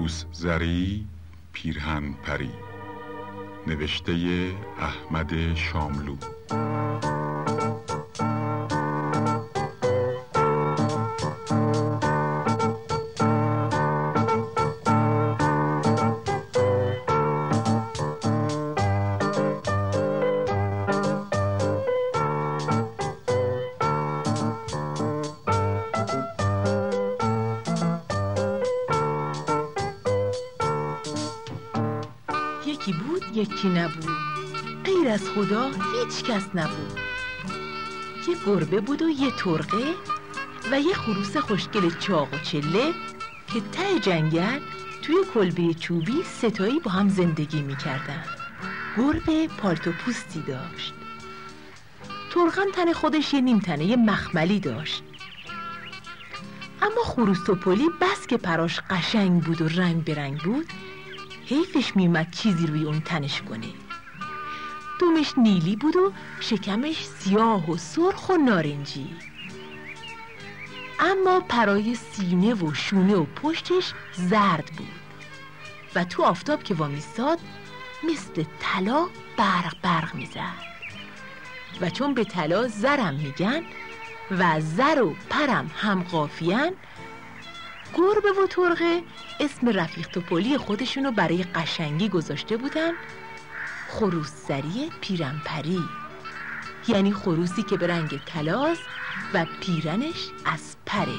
خروس زری پیرهن پری. نوشته احمد شاملو. یکی بود یکی نبود، غیر از خدا هیچ کس نبود. یه گربه بود و یه ترقه و یه خروس خوشگل چاق و چله که ته جنگل توی کلبه چوبی ستایی با هم زندگی میکردن. گربه پالتو پوستی داشت، ترقم تن خودش یه نیم تنه مخملی داشت. اما خروس توپلی بس که پراش قشنگ بود و رنگ برنگ بود، حیفش میومد چیزی روی اون تنش کنه. دومش نیلی بود و شکمش سیاه و سرخ و نارنجی، اما پرای سینه و شونه و پشتش زرد بود و تو آفتاب که وامیستاد مثل طلا برق برق میزد. و چون به طلا زرم میگن و زر و پرم هم قافیان، گربه و ترقه اسم رفیق توپلی خودشونو برای قشنگی گذاشته بودن خروس زری پیرهن پری، یعنی خروسی که به رنگ طلاست و پیرنش از پره.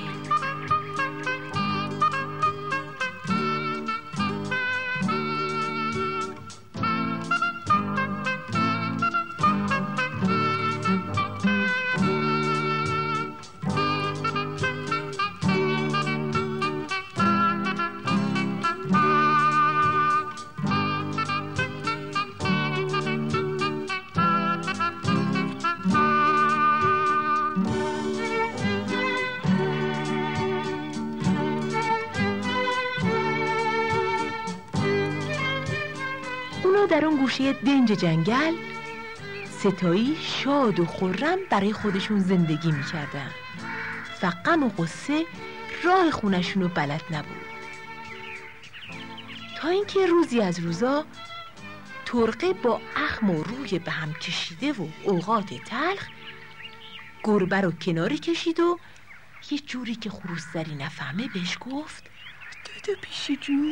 در اون گوشه دنج جنگل ستایی شاد و خرم برای خودشون زندگی میکردن و غم و غصه راه خونشونو بلد نبود. تا اینکه روزی از روزا ترقه با اخم و روی به هم کشیده و اوقات تلخ گربه رو کناری کشید و یه جوری که خروس زری نفهمه بهش گفت: دادا پیشی جون.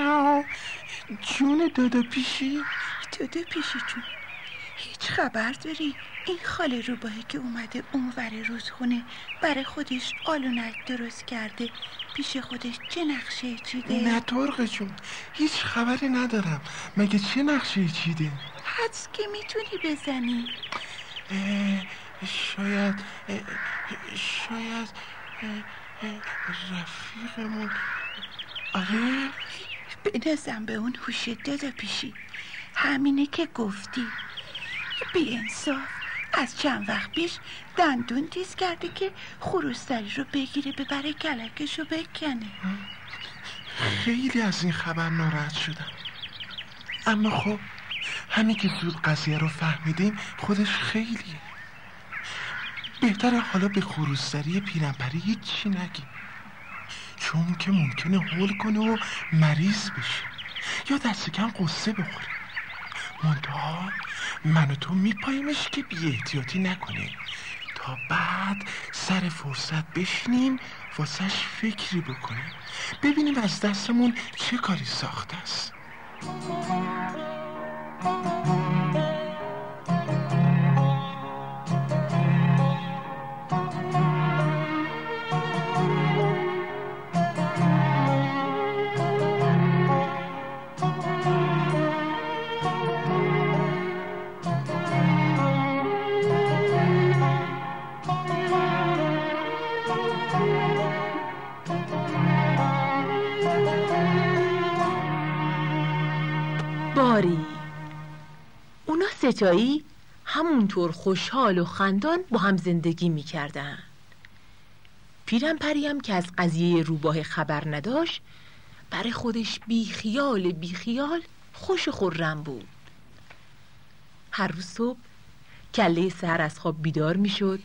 جون دادا پیشی. دادا پیشی جون، هیچ خبر داری این خاله روباهی که اومده اونور رودخونه برای خودش آلونک درست کرده پیش خودش چه نقشه چیده؟ نه ترقه جون، هیچ خبری ندارم. مگه چه نقشه چیده؟ حدس که میتونی بزنی. شاید رفیقمون. آره بنازم به اون هوش دادا پیشی، همینه که گفتی. بی انصاف از چند وقت پیش دندون تیز کرده که خروس زری رو بگیره ببره کلکش رو بکنه. خیلی از این خبر ناراحت شدم، اما خب همین که زود قضیه رو فهمیدیم خودش خیلیه. بهتره حالا به خروس زری پیرهن پری هیچی نگیم، چون که ممکنه هول کنه و مریض بشه یا دست کم قصه بخوره. منتها من و تو میپاییمش که بی احتیاطی نکنه تا بعد سر فرصت بشینیم واسش فکری بکنیم، ببینیم از دستمون چه کاری ساخته است. باری اونا ستایی همونطور خوشحال و خندان با هم زندگی میکردن. پیرهن پری هم که از قضیه روباه خبر نداشت برای خودش بیخیال خوش و خرم بود. هر روز صبح کله سحر از خواب بیدار میشد،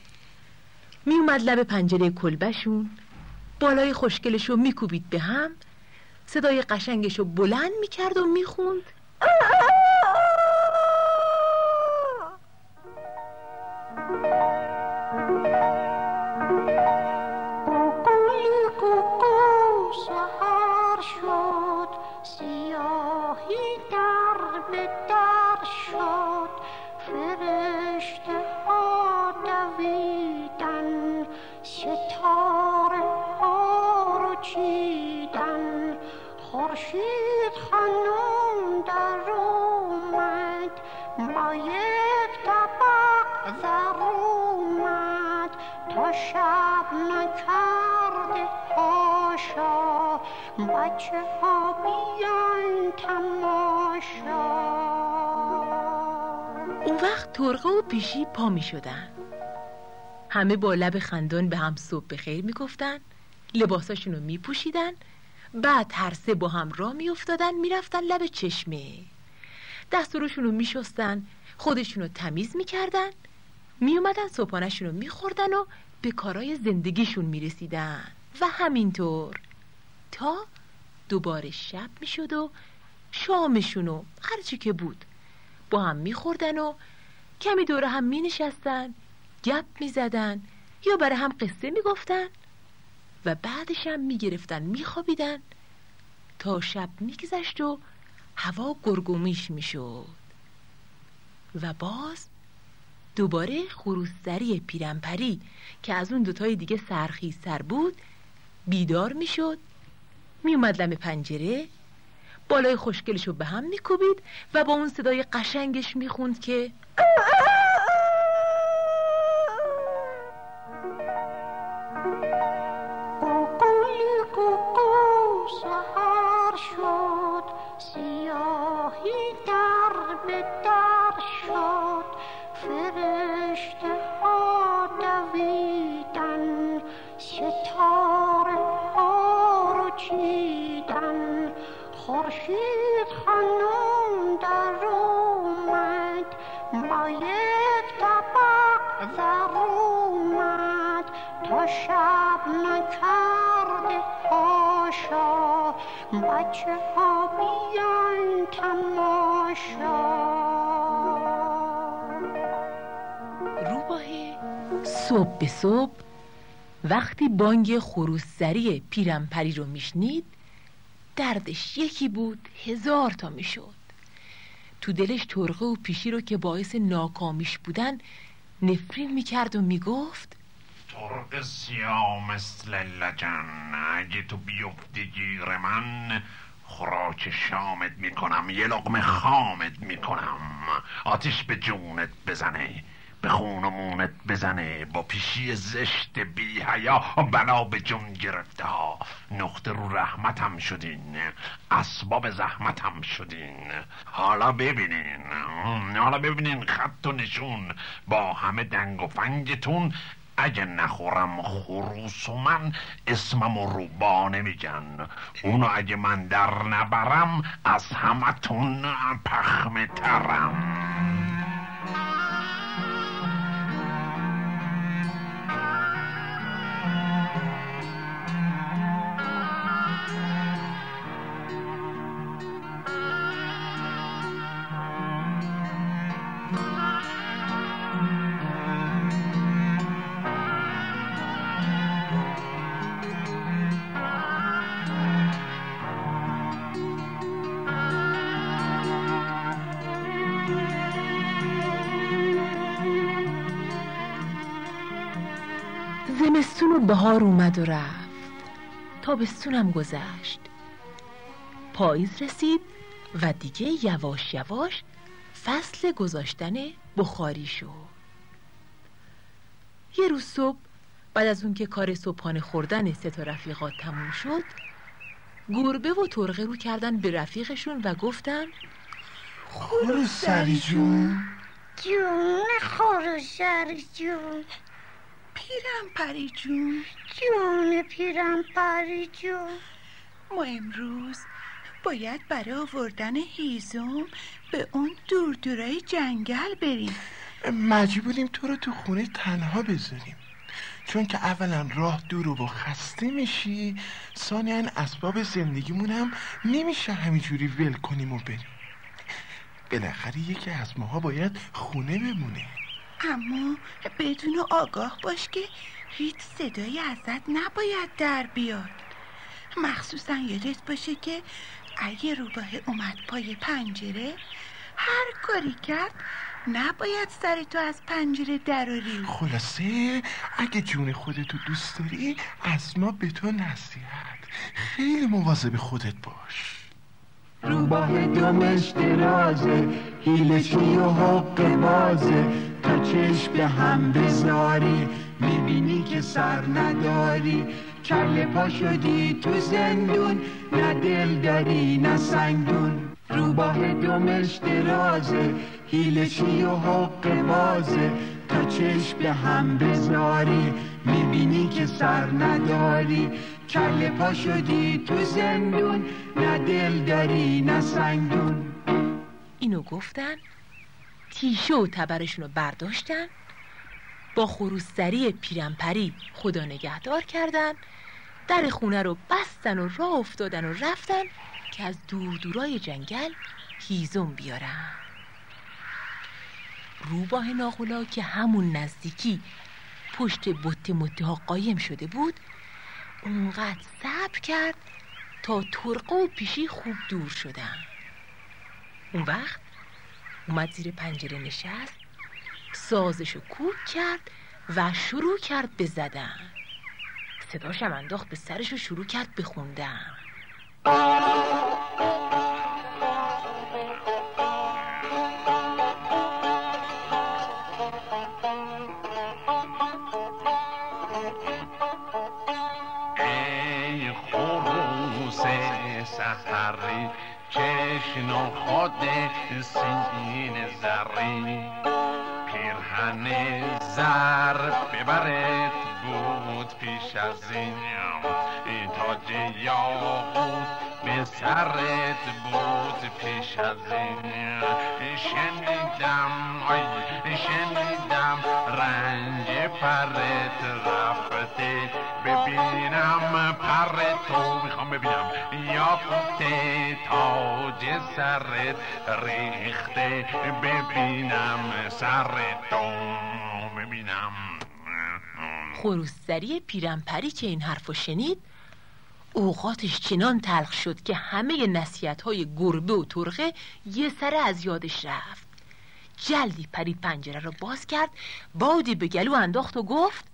میومد لب پنجره کلبشون، بالای خوشگلشو میکوبید به هم، صدای قشنگشو بلند میکرد و میخوند: بچه ها بیان تماشا. اون وقت ترقه و پیشی پا می شدن. همه با لب خندان به هم صبح بخیر می گفتن، لباساشونو می پوشیدن، بعد هر سه با هم راه می افتادن، می رفتن لب چشمه، دستورشونو می شستن، خودشونو تمیز می کردن، می اومدن صبحانه‌شونو می خوردن و به کارای زندگیشون می رسیدن و همینطور تا دوباره شب می شد و شامشونو هرچی که بود با هم می خوردن و کمی دور هم می نشستن، گپ می زدن یا برای هم قصه می گفتن و بعدش هم می گرفتن می خوابیدن تا شب می گذشت و هوا گرگومیش می شد و باز دوباره خروسزری پیرنپری که از اون دوتای دیگه سرخیزتر بود بیدار می شد، می اومد لم پنجره، بالای خوشگلشو به هم می کوبید و با اون صدای قشنگش می خوند که سحر شد، سیاهی در به در شد، فرشته ها دویدن، ستاره ها رو چیدن، خورشید خانم در اومد، با یک طبق در اومد، تا شب نکرده هاشا، بچه ها بیان تماشا. روباه صبح به صبح وقتی بانگ خروسزری پیرنپری رو میشنید دردش یکی بود 1000 تا میشد. تو دلش ترقه و پیشی رو که باعث ناکامیش بودن نفرین میکرد و میگفت: ترقه سیاه مثل لجن، اگه تو بیفتی گیر من خوراک شامت میکنم، یه لقمه خامت میکنم، آتیش به جونت بزنه، به خون و مونت بزنه، با پیشی زشت بی حیا بلا به جون گرفته ها، نقطه رو رحمتم شدین، اسباب زحمتم شدین. حالا ببینین خط و نشون با همه دنگ و فنگتون، اگه نخورم خروس و من اسمم رو با نمیگن، اونو اگه من در نبرم از همتون پخمه ترم. زمستون و بهار اومد و رفت، تابستونم گذشت، پاییز رسید و دیگه یواش یواش فصل گذاشتن بخاری شد. یه روز صبح بعد از اون که کار صبحانه خوردن 3 تا رفیقات تموم شد، گربه و ترقه رو کردن به رفیقشون و گفتن: خروسزری جون، جون خروسزری جون، پیرنپری جون، جون پیرنپری جون، ما امروز باید برای آوردن هیزم به اون دور دورای جنگل بریم. مجبوریم تو رو تو خونه تنها بذاریم. چون که اولا راه دور و خسته میشی، ثانیاً اسباب زندگیمون هم نمیشه همینجوری ول کنیم و بریم. بالاخره یکی از ماها باید خونه بمونه. اما بدون آگاه باش که هیچ صدایی ازت نباید در بیاد. مخصوصا یادت باشه که اگه روباه اومد پای پنجره، هر کاری کرد نباید سرتو از پنجره دراری. خلاصه اگه جون خودتو دوست داری از ما به تو نصیحت، خیلی مواظب خودت باش. روباه دمش درازه، حیله چی و حق بازه، تا چشم به هم بذاری میبینی که سر نداری. کله پا شدی تو زندون، نه دل داری نه سنگدون. روباه دمش درازه، حیله چی و حق بازه، تا چشم به هم بذاری میبینی که سر نداری. کله پا شدی تو زندون، نه دل داری نه سنگدون. اینو گفتن، تیشه و تبرشونو برداشتن، با خروسری پیرنپری خدا نگهدار کردن، در خونه رو بستن و راه افتادن و رفتن که از دور دورای جنگل هیزم بیارن. روباه ناخلا که همون نزدیکی پشت بت مته ها قایم شده بود، اونقدر صبر کرد تا ترقه و پیشی خوب دور شدن. اون وقت اومد زیر پنجره نشست، سازشو کوک کرد و شروع کرد به زدن. صداشم انداخت به سرش و شروع کرد به خوندن. ای خروس سحری، چشم و خود سین زری، پیرهن زر ببرد بود پیش از این، تاج یاقوت به سرت بود پیش از این. شنیدم رنج پرت رفته، ببینم پر تو میخوام ببینم، یاقوت تاج سرت ریخته، ببینم سرت تو ببینم. خروسری پیرنپری که این حرفو شنید، اوقاتش چنان تلخ شد که همه نصیحت‌های گربه و ترقه یه سره از یادش رفت. جلدی پرید پنجره رو باز کرد، بادی به گلو انداخت و گفت: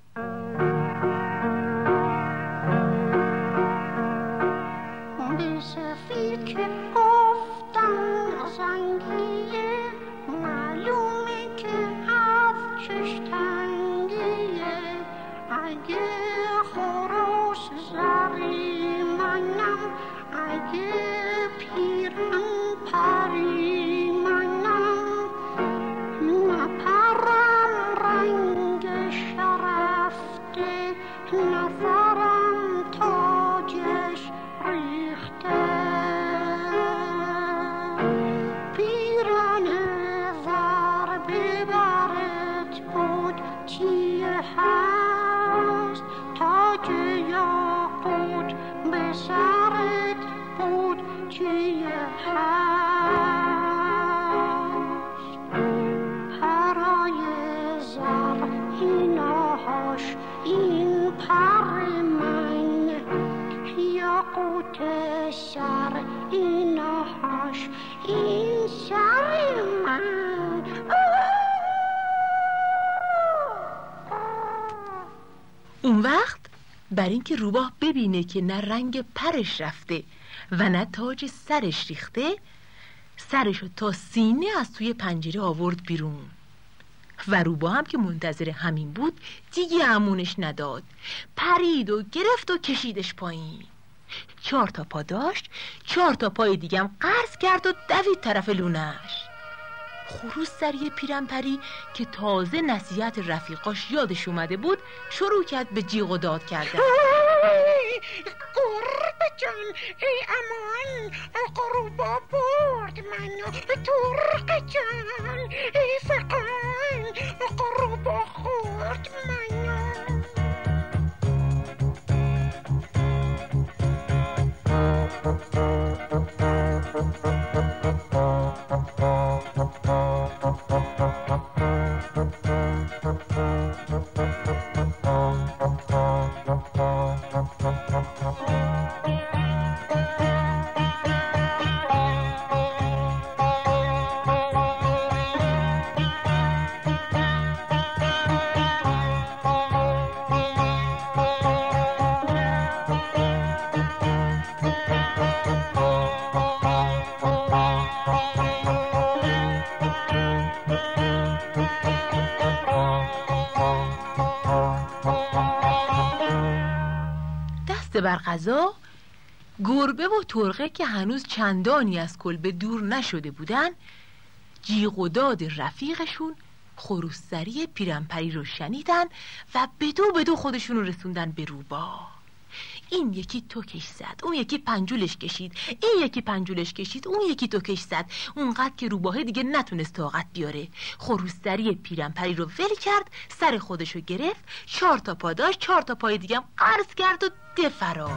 به صفی که گفتن زنگیه، معلومه که افچش تنگیه. اگه خروس زری منم، اگه پیرن پری منم، نپرم رنگش رفته، نفرم تاجش ریخته. پیرن زر ببرت بود چیه هست، تاج یاقوت به سرت بود چیه هست. پرای زر ایناهاش این پر من، یاقوت سر ایناهاش این سر من. اون وقت بر اینکه روباه ببینه که نه رنگ پرش رفته و نه تاج سرش ریخته، سرشو تا سینه از توی پنجره آورد بیرون. و روباه هم که منتظر همین بود دیگه امونش نداد، پرید و گرفت و کشیدش پایین. 4 تا پا داشت، 4 تا پای دیگه هم قرض کرد و دوید طرف لونش. خروسری پیرنپری که تازه نصیحت رفیقاش یادش اومده بود، شروع کرد به جیغ و داد کردن. گربه جان، جان ای امان، آقا روبا برد منو ترق جان ای فقان، آقا روبا خورد منو. بر قضا گربه و ترقه که هنوز چندانی از کلبه دور نشده بودن، جیغ و داد رفیقشون خروسری پیرنپری رو شنیدن و بدو خودشون رو رسوندن به روبا. این یکی توکش زد، اون یکی پنجولش کشید، این یکی پنجولش کشید، اون یکی توکش زد، اونقدر که روباه دیگه نتونست طاقت بیاره. خروسری پیرنپری رو ول کرد، سر خودشو گرفت، 4 تا پا داشت، 4 تا پای دیگه هم قرض کرد و دفرا.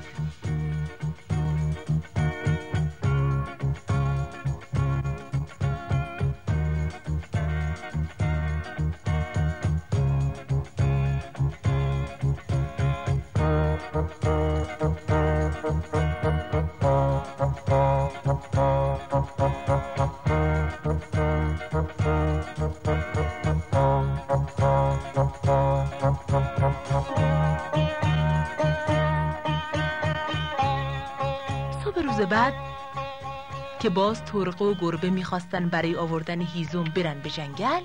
روز بعد که باز ترقه و گربه میخواستن برای آوردن هیزم برن به جنگل،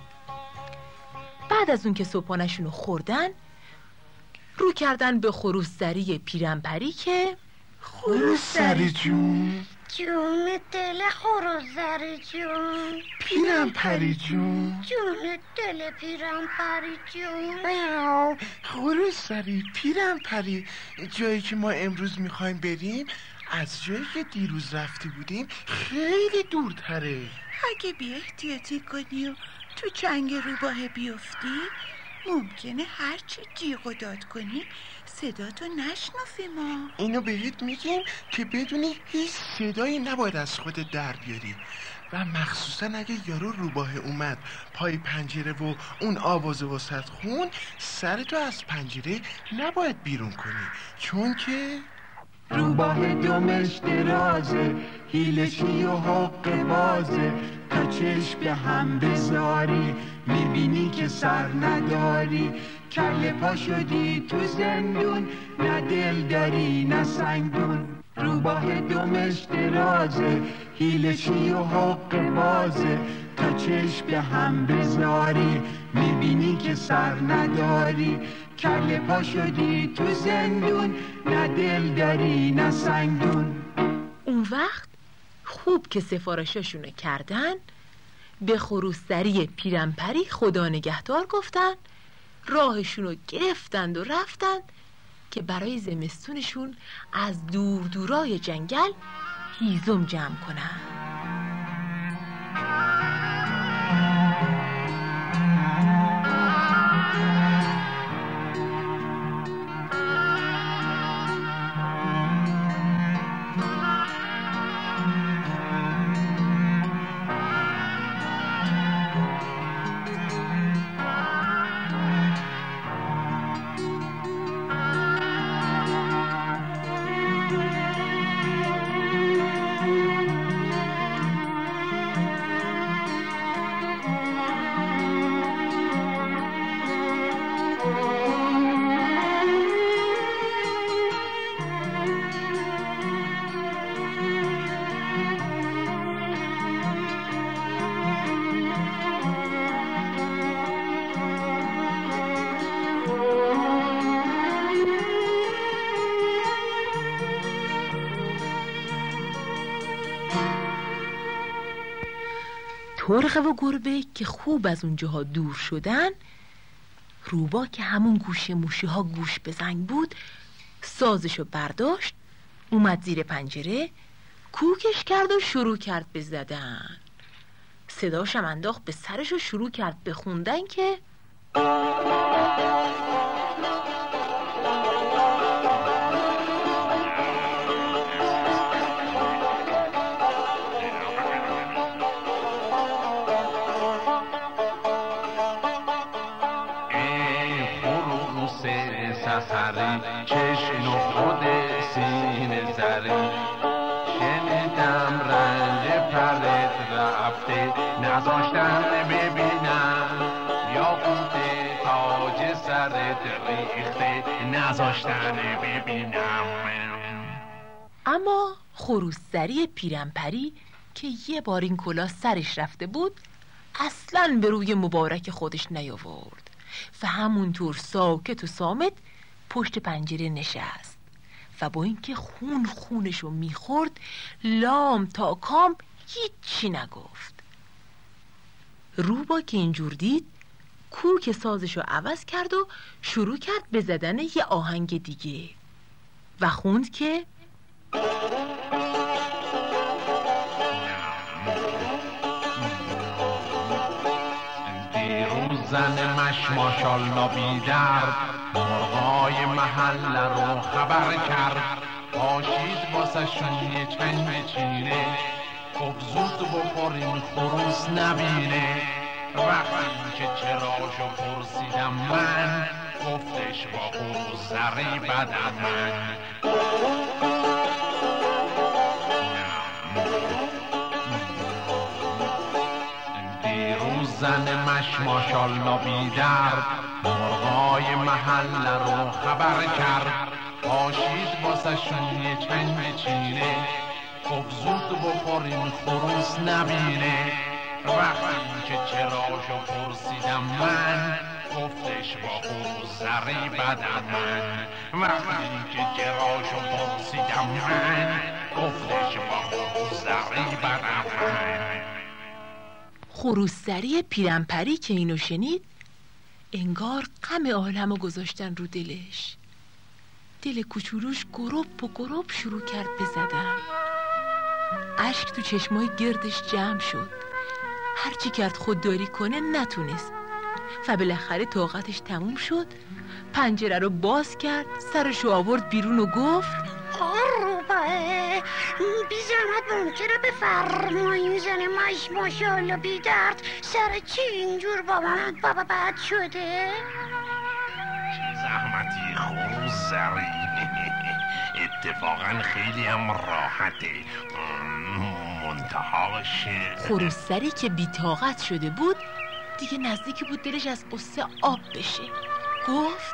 بعد از اون که صبحانه‌شون خوردن رو کردن به خروسری پیرنپری که خروسری جون، جون دل خروسری جون، پیرنپری جون، جون دل پیرنپری جون. خروسری پیرنپری، جایی که ما امروز میخوایم بریم از جایی که دیروز رفته بودیم خیلی دورتره. اگه بی احتیاطی کنی و تو جنگ روباه بیفتی، ممکنه هرچی جیغ و داد کنی صداتو نشنفیم. ما اینو بهت میگیم که بدونی هیچ صدایی نباید از خودت در بیاری، و مخصوصا اگه یارو روباه اومد پای پنجره و اون آوازه واسط خون، سرتو از پنجره نباید بیرون کنی، چون که روباه دمش درازه، هیلشی و حق بازه، تا چشم به هم بذاری میبینی که سر نداری، کله پا شدی تو زندون، نه دل داری نه سنگدون. روباه دمش درازه، هیلشی و حق بازه، تا چشم به هم بذاری میبینی که سر نداری، کله پا شدی تو زندون، نه دل داری نه سنگدون. اون وقت خوب که سفارشاشونو کردن، به خروسری پیرنپری خدا نگهدار گفتن، راهشونو گرفتند و رفتند که برای زمستونشون از دور دورای جنگل هیزم جمع کنن. ترقه و گربه که خوب از اونجاها دور شدن، روبا که همون گوشه موشی ها گوش به زنگ بود، سازشو برداشت اومد زیر پنجره، کوکش کرد و شروع کرد به زدن. صداشم انداخت به سرش و شروع کرد به خوندن که سری چشم و خود سینه زری، شنیدم رنج پرت رفته نذاشتن ببینم، یاقوت تاج سرت ریخته نذاشتن ببینم. اما خروسزری پیرنپری که یه بار این کلاه سرش رفته بود اصلاً به روی مبارک خودش نیاورد و همونطور ساکت و صامت پشت پنجره نشست و با اینکه خونشو میخورد لام تا کام هیچی نگفت. روبا که اینجور دید کوک سازشو عوض کرد و شروع کرد به زدن یه آهنگ دیگه و خوند که زن مشماشالله بیدرد مرغای محله رو خبر کرد، پاشید واسه شون یه چنگ چینه، خب زود بخوریم خروس نبینه. وقتی که چراشو پرسیدم من، گفتش با خروس زری بدم من. زن مشماشالله بیدرد مرغای محله رو خبر کرد، پاشید واسه شون یه چنگ چینه، خب زود بخوریم خروس نبینه. وقتی که چراشو پرسیدم من، گفتش با خروس زری بدم من. وقتی که چراشو پرسیدم من، گفتش با خروس زری بدم من. خروسزری پیرنپری که اینو شنید انگار غم عالمو گذاشتن رو دلش. دل کوچولوش گروب و گروب شروع کرد به زدن. اشک تو چشمای گردش جمع شد. هرچی کرد خودداری کنه نتونست و بالاخره طاقتش تموم شد. پنجره رو باز کرد، سرشو آورد بیرون و گفت روباه بی زحمت ممکنه بفرمایین زن ماشاءالله بی درد سر چی اینجور بابا بد شده؟ چه زحمتی خروسزری، اتفاقا خیلی هم راحته. منتهاش خروسزری که بی طاقت شده بود دیگه نزدیکی بود دلش از قصه آب بشه. گفت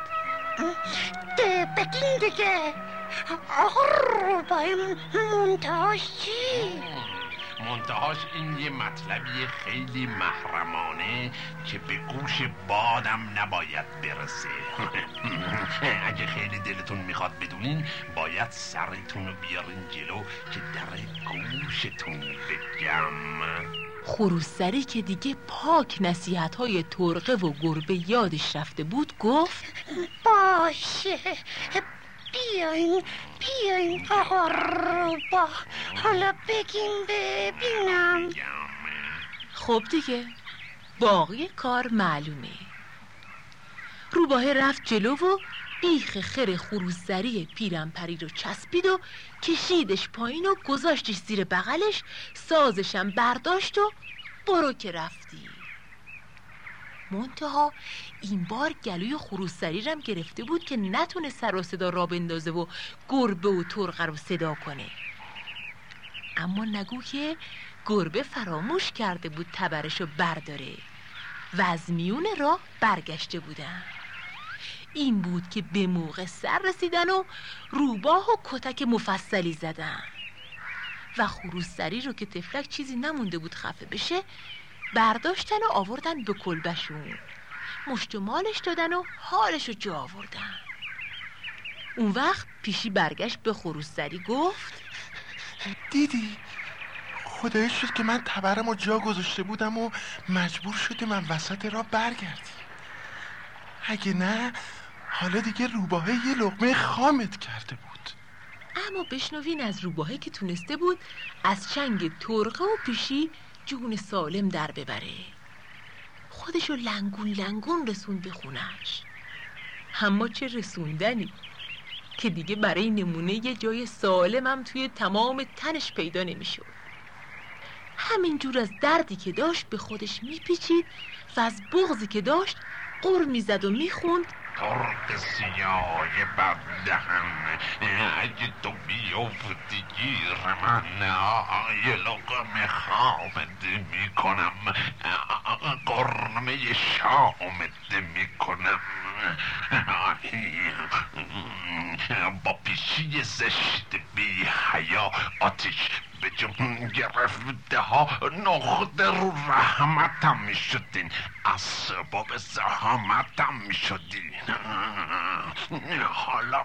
بگین دیگه آقا روبای منتهاش چی؟ منتهاش این یه مطلبی خیلی محرمانه که به گوش بادم نباید برسه. اگه خیلی دلتون میخواد بدونین باید سرتون رو بیارین جلو که در گوشتون بگم. خروسزری که دیگه پاک نصیحت‌های ترقه و گربه یادش رفته بود گفت باشه بیاین آقا روبا، حالا بگین ببینم. خب دیگه باقی کار معلومه. روباه رفت جلو و بیخ خر خروسزری پیرنپری رو چسبید و کشیدش پایین و گذاشتش زیر بغلش، سازشم برداشت و برو که رفتی. منتها این بار گلوی خروسزری رم گرفته بود که نتونه سر و صدا را بندازه و گربه و ترقه رو صدا کنه. اما نگو که گربه فراموش کرده بود تبرشو برداره و از میون راه برگشته بودن. این بود که به موقع سر رسیدن و روباه و کتک مفصلی زدن و خروسزری رو که تفلک چیزی نمونده بود خفه بشه برداشتن و آوردن به کلبشون، مشت و مالش دادن و حالشو جا آوردن. اون وقت پیشی برگشت به خروسزری گفت دیدی خدایش شد که من تبرم و جا گذاشته بودم و مجبور شدی من وسط راه برگردی. اگه نه حالا دیگه روباهه یه لقمه خامت کرده بود. اما بشنوین از روباهه که تونسته بود از چنگ ترقه و پیشی جون سالم در ببره. خودشو لنگون لنگون رسوند به خونش. اما چه رسوندنی که دیگه برای نمونه یه جای سالم هم توی تمام تنش پیدا نمیشد. همینجور از دردی که داشت به خودش میپیچید و از بغضی که داشت غر میزد و میخوند: ترق سیاه بددهن، اگه تو بیفتی گیر من، یه لقمه خامده میکنم، قرمه شامده میکنم، با پیشی زشت بی حیا آتیش به جون گرفته ها نقطه رو رحمتم میشدین، اسباب زحمتم میشدین. حالا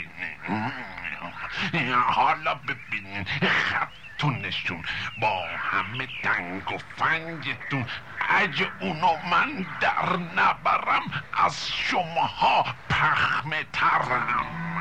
ببینین خطونشون با همه تنگ و فنگتون، اگه اونو من در نبرم از شماها پخمه ترم.